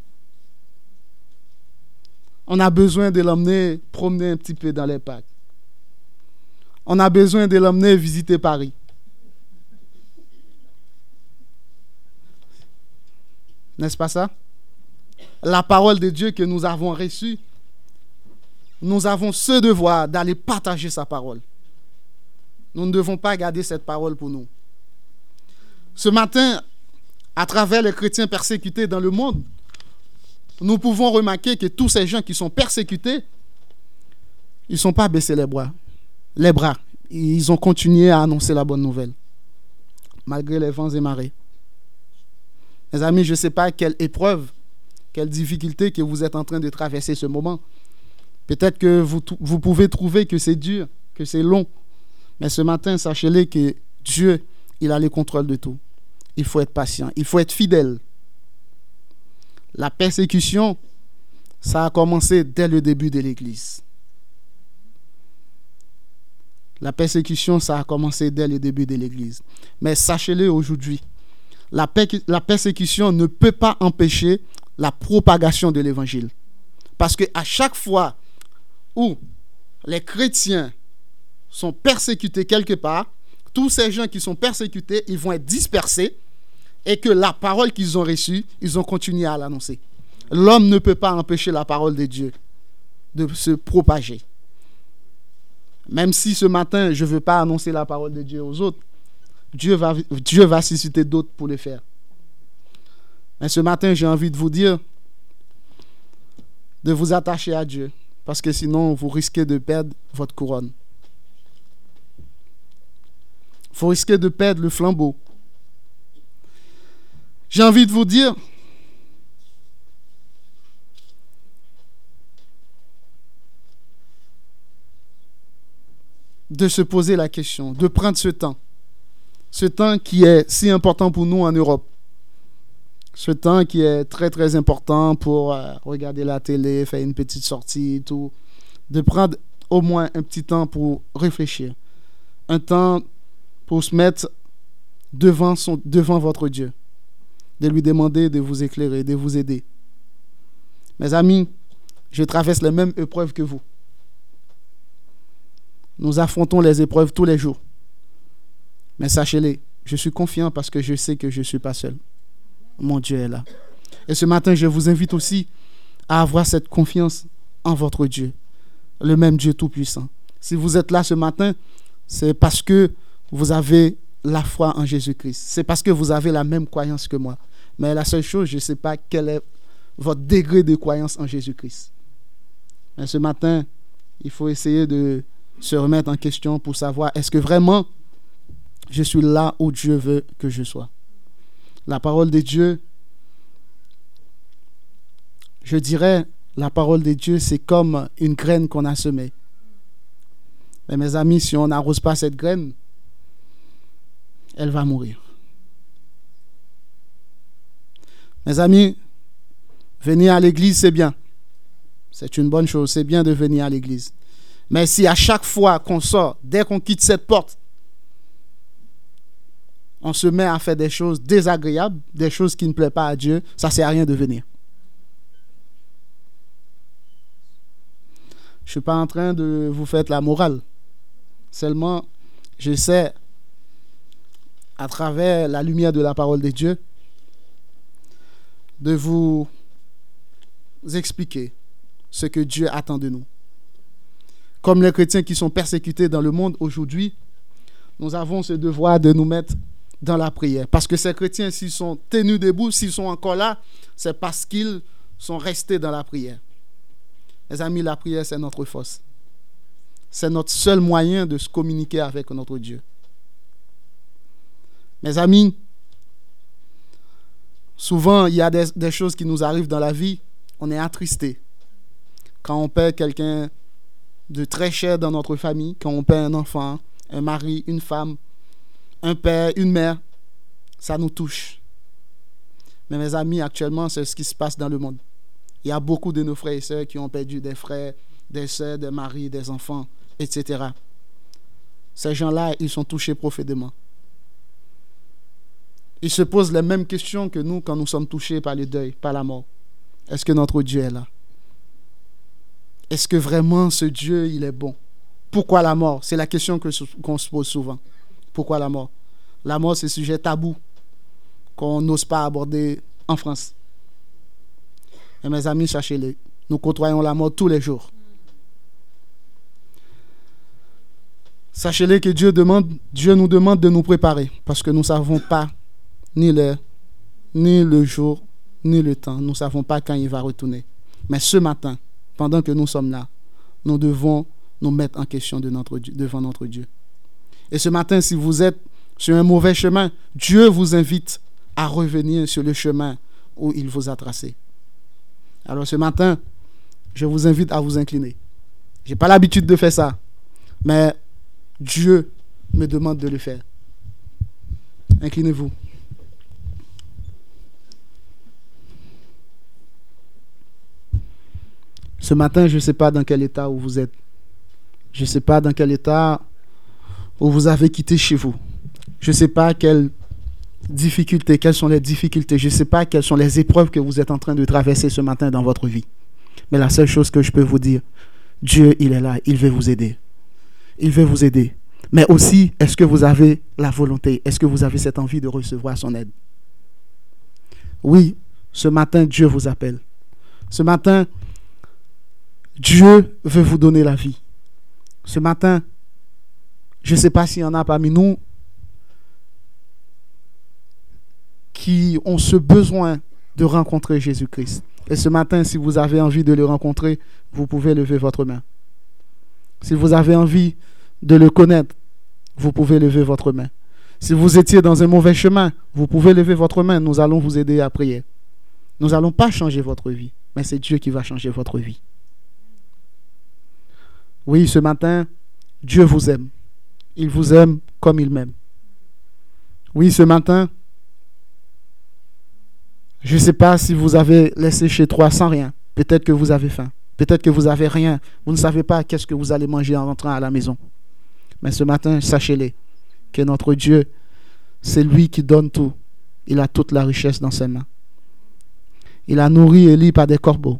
On a besoin de l'emmener promener un petit peu dans les parcs. On a besoin de l'emmener visiter Paris. N'est-ce pas ça? La parole de Dieu que nous avons reçue, nous avons ce devoir d'aller partager sa parole. Nous ne devons pas garder cette parole pour nous. Ce matin, à travers les chrétiens persécutés dans le monde, nous pouvons remarquer que tous ces gens qui sont persécutés, ils ne sont pas baissés les bras. Les bras. Ils ont continué à annoncer la bonne nouvelle, malgré les vents et marées. Mes amis, je ne sais pas quelle épreuve, quelle difficulté que vous êtes en train de traverser ce moment. Peut-être que vous, vous pouvez trouver que c'est dur, que c'est long. Mais ce matin, sachez-le que Dieu, il a le contrôle de tout. Il faut être patient, il faut être fidèle. La persécution, ça a commencé dès le début de l'Église. La persécution, ça a commencé dès le début de l'Église. Mais sachez-le aujourd'hui, la, per- la persécution ne peut pas empêcher la propagation de l'Évangile. Parce qu'à chaque fois où les chrétiens sont persécutés quelque part, tous ces gens qui sont persécutés, ils vont être dispersés et que la parole qu'ils ont reçue, ils ont continué à l'annoncer. L'homme ne peut pas empêcher la parole de Dieu de se propager. Même si ce matin, je ne veux pas annoncer la parole de Dieu aux autres, Dieu va, Dieu va susciter d'autres pour le faire. Mais ce matin, j'ai envie de vous dire de vous attacher à Dieu, parce que sinon, vous risquez de perdre votre couronne. Vous risquez de perdre le flambeau. J'ai envie de vous dire de se poser la question, de prendre ce temps. Ce temps qui est si important pour nous en Europe. Ce temps qui est très très important pour euh, regarder la télé, faire une petite sortie, tout. De prendre au moins un petit temps pour réfléchir. Un temps pour se mettre devant, son, devant votre Dieu. De lui demander de vous éclairer, de vous aider. Mes amis, je traverse les mêmes épreuves que vous. Nous affrontons les épreuves tous les jours. Mais sachez-le, je suis confiant parce que je sais que je ne suis pas seul. Mon Dieu est là. Et ce matin, je vous invite aussi à avoir cette confiance en votre Dieu, le même Dieu Tout-Puissant. Si vous êtes là ce matin, c'est parce que vous avez la foi en Jésus-Christ. C'est parce que vous avez la même croyance que moi. Mais la seule chose, je ne sais pas quel est votre degré de croyance en Jésus-Christ. Mais ce matin, il faut essayer de se remettre en question pour savoir est-ce que vraiment je suis là où Dieu veut que je sois. La parole de Dieu, je dirais, la parole de Dieu, c'est comme une graine qu'on a semée. Mais mes amis, si on n'arrose pas cette graine, elle va mourir. Mes amis, venir à l'église, c'est bien. C'est une bonne chose, c'est bien de venir à l'église. Mais si à chaque fois qu'on sort, dès qu'on quitte cette porte, on se met à faire des choses désagréables, des choses qui ne plaisent pas à Dieu, ça ne sert à rien de venir. Je ne suis pas en train de vous faire la morale. Seulement, je sais à travers la lumière de la parole de Dieu, de vous expliquer ce que Dieu attend de nous. Comme les chrétiens qui sont persécutés dans le monde aujourd'hui, nous avons ce devoir de nous mettre dans la prière. Parce que ces chrétiens, s'ils sont tenus debout, s'ils sont encore là, c'est parce qu'ils sont restés dans la prière. Mes amis, la prière, c'est notre force. C'est notre seul moyen de se communiquer avec notre Dieu. Mes amis, souvent, il y a des, des choses qui nous arrivent dans la vie, on est attristé. Quand on perd quelqu'un de très cher dans notre famille, quand on perd un enfant, un mari, une femme, un père, une mère, ça nous touche. Mais mes amis, actuellement, c'est ce qui se passe dans le monde. Il y a beaucoup de nos frères et sœurs qui ont perdu des frères, des sœurs, des maris, des enfants, et cetera. Ces gens-là, ils sont touchés profondément. Ils se posent les mêmes questions que nous quand nous sommes touchés par le deuil, par la mort. Est-ce que notre Dieu est là? Est-ce que vraiment ce Dieu, il est bon? Pourquoi la mort? C'est la question que, qu'on se pose souvent. Pourquoi la mort? La mort, c'est un sujet tabou qu'on n'ose pas aborder en France. Et mes amis, sachez-le, nous côtoyons la mort tous les jours. Sachez-le que Dieu, demande, Dieu nous demande de nous préparer parce que nous ne savons pas ni l'heure, ni le jour, ni le temps. Nous ne savons pas quand il va retourner. Mais ce matin, pendant que nous sommes là, nous devons nous mettre en question de notre Dieu, devant notre Dieu. Et ce matin, si vous êtes sur un mauvais chemin, Dieu vous invite à revenir sur le chemin où il vous a tracé. Alors ce matin, je vous invite à vous incliner. Je n'ai pas l'habitude de faire ça, mais Dieu me demande de le faire. Inclinez-vous. Ce matin, je ne sais pas dans quel état où vous êtes. Je ne sais pas dans quel état où vous avez quitté chez vous. Je ne sais pas quelles difficultés, quelles sont les difficultés. Je ne sais pas quelles sont les épreuves que vous êtes en train de traverser ce matin dans votre vie. Mais la seule chose que je peux vous dire, Dieu, il est là, il veut vous aider. Il veut vous aider. Mais aussi, est-ce que vous avez la volonté? Est-ce que vous avez cette envie de recevoir son aide? Oui, ce matin, Dieu vous appelle. Ce matin, Dieu veut vous donner la vie. Ce matin, je ne sais pas s'il y en a parmi nous qui ont ce besoin de rencontrer Jésus-Christ. Et ce matin, si vous avez envie de le rencontrer, vous pouvez lever votre main. Si vous avez envie de le connaître, vous pouvez lever votre main. Si vous étiez dans un mauvais chemin, vous pouvez lever votre main. Nous allons vous aider à prier. Nous n'allons pas changer votre vie, mais c'est Dieu qui va changer votre vie. Oui, ce matin, Dieu vous aime. Il vous aime comme il m'aime. Oui, ce matin, je ne sais pas si vous avez laissé chez toi sans rien. Peut-être que vous avez faim. Peut-être que vous n'avez rien. Vous ne savez pas qu'est-ce que vous allez manger en rentrant à la maison. Mais ce matin, sachez-le, que notre Dieu, c'est lui qui donne tout. Il a toute la richesse dans ses mains. Il a nourri Élie par des corbeaux.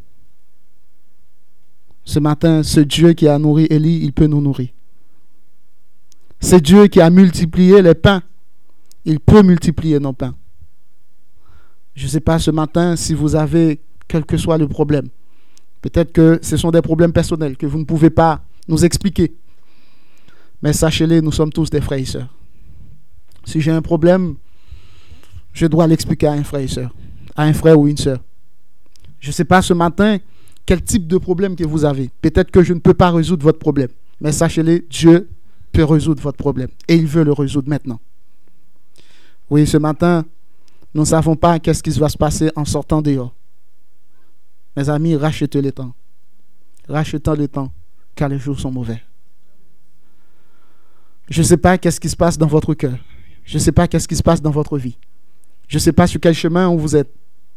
Ce matin, ce Dieu qui a nourri Élie, il peut nous nourrir. Ce Dieu qui a multiplié les pains, il peut multiplier nos pains. Je ne sais pas ce matin si vous avez, quel que soit le problème. Peut-être que ce sont des problèmes personnels que vous ne pouvez pas nous expliquer. Mais sachez-le, nous sommes tous des frères et sœurs. Si j'ai un problème, je dois l'expliquer à un frère et sœur, à un frère ou une sœur. Je ne sais pas ce matin quel type de problème que vous avez. Peut-être que je ne peux pas résoudre votre problème. Mais sachez-le, Dieu peut résoudre votre problème. Et il veut le résoudre maintenant. Oui, ce matin, nous ne savons pas qu'est-ce qui va se passer en sortant dehors. Mes amis, rachetez le temps. Rachetons le temps, car les jours sont mauvais. Je ne sais pas qu'est-ce qui se passe dans votre cœur. Je ne sais pas qu'est-ce qui se passe dans votre vie. Je ne sais pas sur quel chemin vous êtes.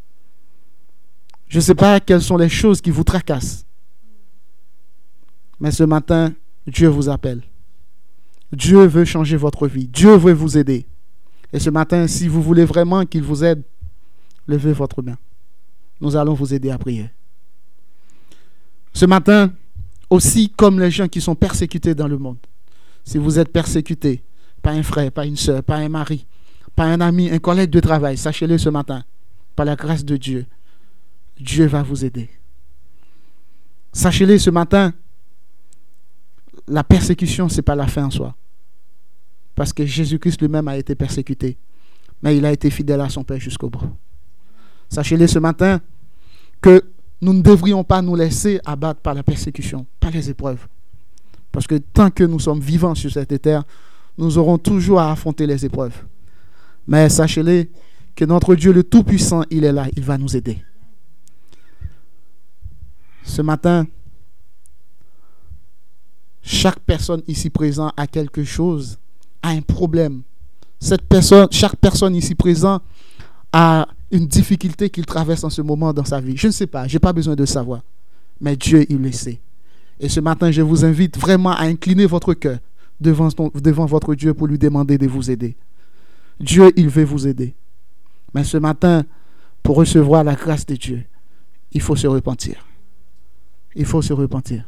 Je ne sais pas quelles sont les choses qui vous tracassent. Mais ce matin, Dieu vous appelle. Dieu veut changer votre vie. Dieu veut vous aider. Et ce matin, si vous voulez vraiment qu'il vous aide, levez votre main. Nous allons vous aider à prier. Ce matin, aussi comme les gens qui sont persécutés dans le monde, si vous êtes persécuté par un frère, par une sœur, par un mari, par un ami, un collègue de travail, sachez-le ce matin, par la grâce de Dieu, Dieu va vous aider. Sachez-le ce matin, la persécution, ce n'est pas la fin en soi. Parce que Jésus-Christ lui-même a été persécuté. Mais il a été fidèle à son Père jusqu'au bout. Sachez-le ce matin que nous ne devrions pas nous laisser abattre par la persécution, par les épreuves. Parce que tant que nous sommes vivants sur cette terre, nous aurons toujours à affronter les épreuves. Mais sachez-le que notre Dieu le Tout-Puissant, il est là, il va nous aider. Ce matin, chaque personne ici présente a quelque chose, a un problème. Cette personne, chaque personne ici présente a une difficulté qu'il traverse en ce moment dans sa vie. Je ne sais pas, je n'ai pas besoin de savoir. Mais Dieu, il le sait. Et ce matin, je vous invite vraiment à incliner votre cœur devant, devant votre Dieu pour lui demander de vous aider. Dieu, il veut vous aider. Mais ce matin, pour recevoir la grâce de Dieu, il faut se repentir. Il faut se repentir.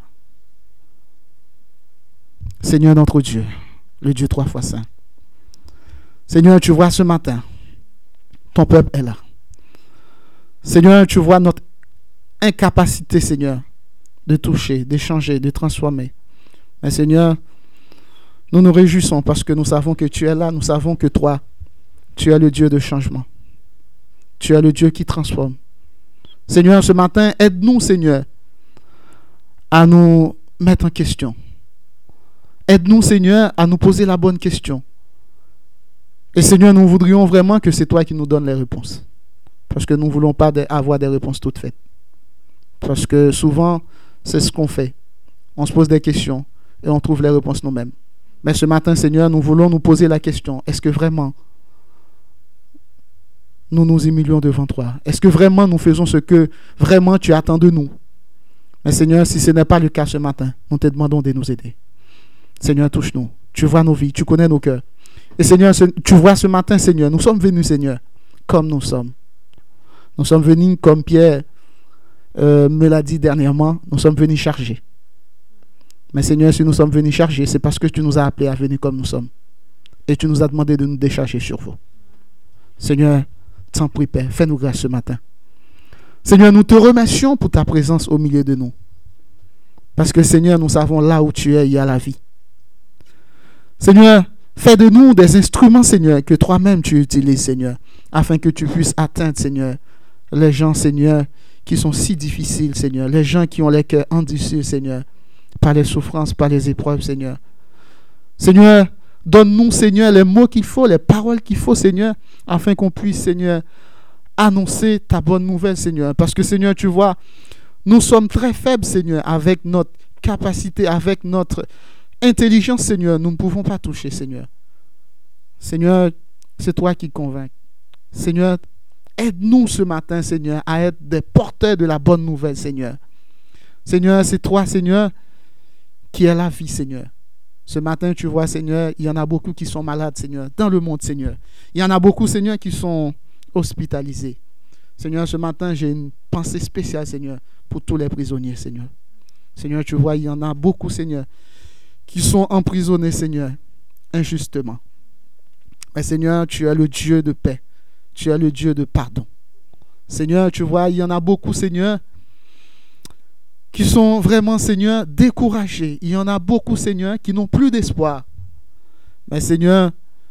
Seigneur notre Dieu, le Dieu trois fois saint. Seigneur, tu vois ce matin, ton peuple est là. Seigneur, tu vois notre incapacité, Seigneur, de toucher, de changer, de transformer. Mais Seigneur, nous nous réjouissons parce que nous savons que tu es là, nous savons que toi, tu es le Dieu de changement. Tu es le Dieu qui transforme. Seigneur, ce matin, aide-nous, Seigneur, à nous mettre en question. Aide-nous, Seigneur, à nous poser la bonne question. Et Seigneur, nous voudrions vraiment que c'est toi qui nous donnes les réponses. Parce que nous ne voulons pas avoir des réponses toutes faites. Parce que souvent, c'est ce qu'on fait. On se pose des questions et on trouve les réponses nous-mêmes. Mais ce matin, Seigneur, nous voulons nous poser la question. Est-ce que vraiment nous nous humilions devant toi? Est-ce que vraiment nous faisons ce que vraiment tu attends de nous? Mais Seigneur, si ce n'est pas le cas ce matin, nous te demandons de nous aider. Seigneur, touche-nous. Tu vois nos vies, tu connais nos cœurs. Et Seigneur, tu vois ce matin, Seigneur, nous sommes venus, Seigneur, comme nous sommes. Nous sommes venus, comme Pierre euh, me l'a dit dernièrement, nous sommes venus chargés. Mais Seigneur, si nous sommes venus chargés, c'est parce que tu nous as appelés à venir comme nous sommes. Et tu nous as demandé de nous décharger sur vous. Seigneur, t'en prie, Père, fais-nous grâce ce matin. Seigneur, nous te remercions pour ta présence au milieu de nous. Parce que Seigneur, nous savons là où tu es, il y a la vie. Seigneur, fais de nous des instruments, Seigneur, que toi-même tu utilises, Seigneur, afin que tu puisses atteindre, Seigneur, les gens, Seigneur, qui sont si difficiles, Seigneur, les gens qui ont les cœurs endurcis, Seigneur, par les souffrances, par les épreuves, Seigneur. Seigneur, donne-nous, Seigneur, les mots qu'il faut, les paroles qu'il faut, Seigneur, afin qu'on puisse, Seigneur, annoncer ta bonne nouvelle, Seigneur. Parce que, Seigneur, tu vois, nous sommes très faibles, Seigneur, avec notre capacité, avec notre intelligence, Seigneur. Nous ne pouvons pas toucher, Seigneur. Seigneur, c'est toi qui convaincs. Seigneur, aide-nous ce matin, Seigneur, à être des porteurs de la bonne nouvelle, Seigneur. Seigneur, c'est toi, Seigneur, qui est la vie, Seigneur. Ce matin, tu vois, Seigneur, il y en a beaucoup qui sont malades, Seigneur, dans le monde, Seigneur. Il y en a beaucoup, Seigneur, qui sont hospitalisés. Seigneur, ce matin, j'ai une pensée spéciale, Seigneur, pour tous les prisonniers, Seigneur. Seigneur, tu vois, il y en a beaucoup, Seigneur, qui sont emprisonnés, Seigneur, injustement. Mais Seigneur, tu es le Dieu de paix. Tu es le Dieu de pardon. Seigneur, tu vois, il y en a beaucoup, Seigneur, qui sont vraiment, Seigneur, découragés. Il y en a beaucoup, Seigneur, qui n'ont plus d'espoir. Mais Seigneur,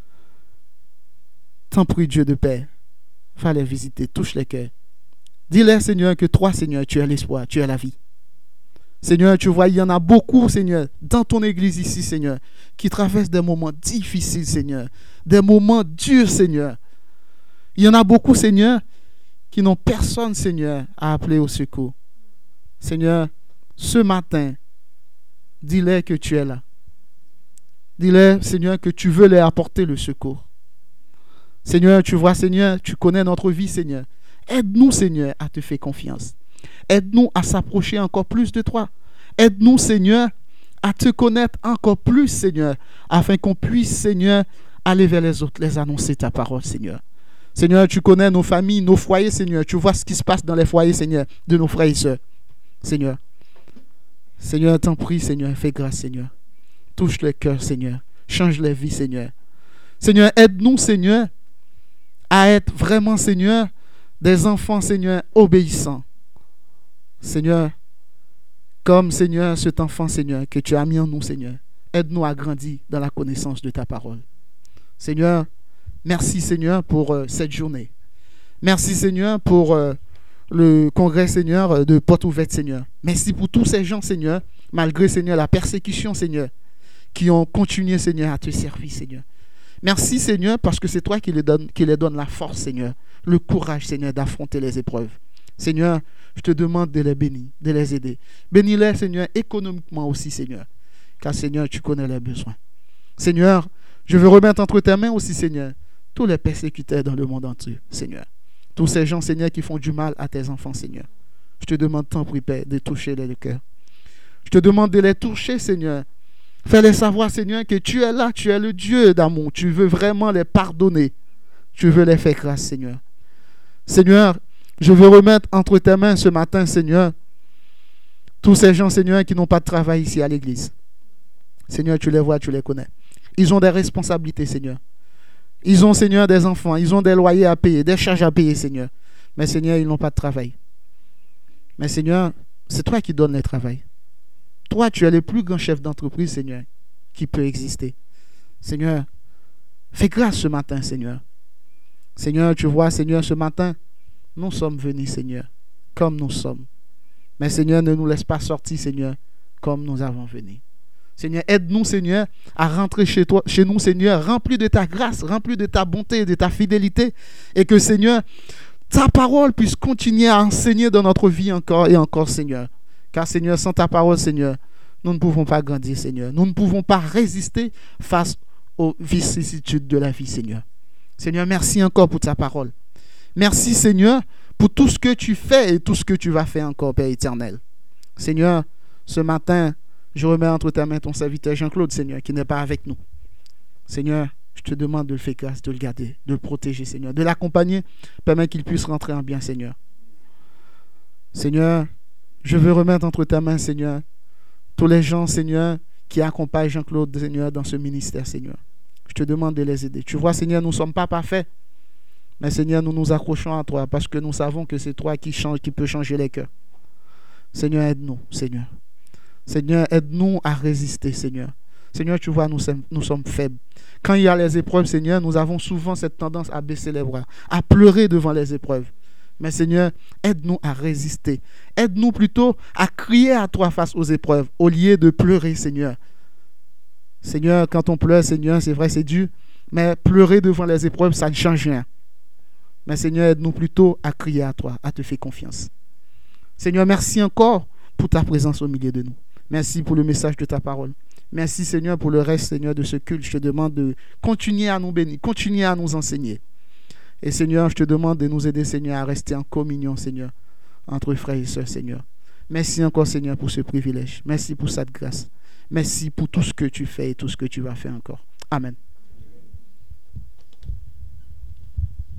t'en prie, Dieu de paix, va les visiter, touche les cœurs. Dis-leur, Seigneur, que toi, Seigneur, tu es l'espoir, tu es la vie. Seigneur, tu vois, il y en a beaucoup, Seigneur, dans ton église ici, Seigneur, qui traversent des moments difficiles, Seigneur, des moments durs, Seigneur. Il y en a beaucoup, Seigneur, qui n'ont personne, Seigneur, à appeler au secours. Seigneur, ce matin, dis-leur que tu es là. Dis-leur, Seigneur, que tu veux leur apporter le secours. Seigneur, tu vois, Seigneur, tu connais notre vie, Seigneur. Aide-nous, Seigneur, à te faire confiance. Aide-nous à s'approcher encore plus de toi. Aide-nous, Seigneur, à te connaître encore plus, Seigneur, afin qu'on puisse, Seigneur, aller vers les autres, les annoncer ta parole, Seigneur. Seigneur, tu connais nos familles, nos foyers, Seigneur. Tu vois ce qui se passe dans les foyers, Seigneur, de nos frères et sœurs. Seigneur, Seigneur, t'en prie, Seigneur, fais grâce, Seigneur. Touche les cœurs, Seigneur. Change les vies, Seigneur. Seigneur, aide-nous, Seigneur, à être vraiment, Seigneur, des enfants, Seigneur, obéissants. Seigneur, comme, Seigneur, cet enfant, Seigneur, que tu as mis en nous, Seigneur, aide-nous à grandir dans la connaissance de ta parole. Seigneur, merci, Seigneur, pour euh, cette journée. Merci, Seigneur, pour euh, le congrès, Seigneur, de Porte Ouverte, Seigneur. Merci pour tous ces gens, Seigneur, malgré, Seigneur, la persécution, Seigneur, qui ont continué, Seigneur, à te servir, Seigneur. Merci, Seigneur, parce que c'est toi qui les donne, qui les donne la force, Seigneur, le courage, Seigneur, d'affronter les épreuves. Seigneur, je te demande de les bénir, de les aider. Bénis-les, Seigneur, économiquement aussi, Seigneur, car, Seigneur, tu connais leurs besoins. Seigneur, je veux remettre entre tes mains aussi, Seigneur, tous les persécuteurs dans le monde entier, Seigneur. Tous ces gens, Seigneur, qui font du mal à tes enfants, Seigneur. Je te demande, tant pis, Père, de toucher les cœurs. Je te demande de les toucher, Seigneur. Fais-les savoir, Seigneur, que tu es là, tu es le Dieu d'amour. Tu veux vraiment les pardonner. Tu veux les faire grâce, Seigneur. Seigneur, je veux remettre entre tes mains ce matin, Seigneur, tous ces gens, Seigneur, qui n'ont pas de travail ici à l'église. Seigneur, tu les vois, tu les connais. Ils ont des responsabilités, Seigneur. Ils ont, Seigneur, des enfants. Ils ont des loyers à payer, des charges à payer, Seigneur. Mais, Seigneur, ils n'ont pas de travail. Mais, Seigneur, c'est toi qui donnes le travail. Toi, tu es le plus grand chef d'entreprise, Seigneur, qui peut exister. Seigneur, fais grâce ce matin, Seigneur. Seigneur, tu vois, Seigneur, ce matin, nous sommes venus, Seigneur, comme nous sommes. Mais, Seigneur, ne nous laisse pas sortir, Seigneur, comme nous avons venu. Seigneur, aide-nous, Seigneur, à rentrer chez toi, chez nous, Seigneur, rempli de ta grâce, rempli de ta bonté, de ta fidélité, et que, Seigneur, ta parole puisse continuer à enseigner dans notre vie encore et encore, Seigneur. Car, Seigneur, sans ta parole, Seigneur, nous ne pouvons pas grandir, Seigneur. Nous ne pouvons pas résister face aux vicissitudes de la vie, Seigneur. Seigneur, merci encore pour ta parole. Merci, Seigneur, pour tout ce que tu fais et tout ce que tu vas faire encore, Père éternel. Seigneur, ce matin, je remets entre ta main ton serviteur Jean-Claude, Seigneur, qui n'est pas avec nous. Seigneur, je te demande de le faire grâce, de le garder, de le protéger, Seigneur, de l'accompagner, permet qu'il puisse rentrer en bien, Seigneur. Seigneur, je veux remettre entre ta main, Seigneur, tous les gens, Seigneur, qui accompagnent Jean-Claude, Seigneur, dans ce ministère, Seigneur. Je te demande de les aider. Tu vois, Seigneur, nous ne sommes pas parfaits. Mais, Seigneur, nous nous accrochons à toi parce que nous savons que c'est toi qui, change, qui peux changer les cœurs. Seigneur, aide-nous, Seigneur. Seigneur, aide-nous à résister, Seigneur. Seigneur, tu vois, nous sommes, nous sommes faibles. Quand il y a les épreuves, Seigneur, nous avons souvent cette tendance à baisser les bras, à pleurer devant les épreuves. Mais, Seigneur, aide-nous à résister. Aide-nous plutôt à crier à toi face aux épreuves, au lieu de pleurer, Seigneur. Seigneur, quand on pleure, Seigneur, c'est vrai, c'est dur, mais pleurer devant les épreuves, ça ne change rien. Mais, Seigneur, aide-nous plutôt à crier à toi, à te faire confiance. Seigneur, merci encore pour ta présence au milieu de nous. Merci pour le message de ta parole. Merci, Seigneur, pour le reste, Seigneur, de ce culte. Je te demande de continuer à nous bénir, continuer à nous enseigner. Et, Seigneur, je te demande de nous aider, Seigneur, à rester en communion, Seigneur, entre frères et sœurs, Seigneur. Merci encore, Seigneur, pour ce privilège. Merci pour cette grâce. Merci pour tout ce que tu fais et tout ce que tu vas faire encore. Amen.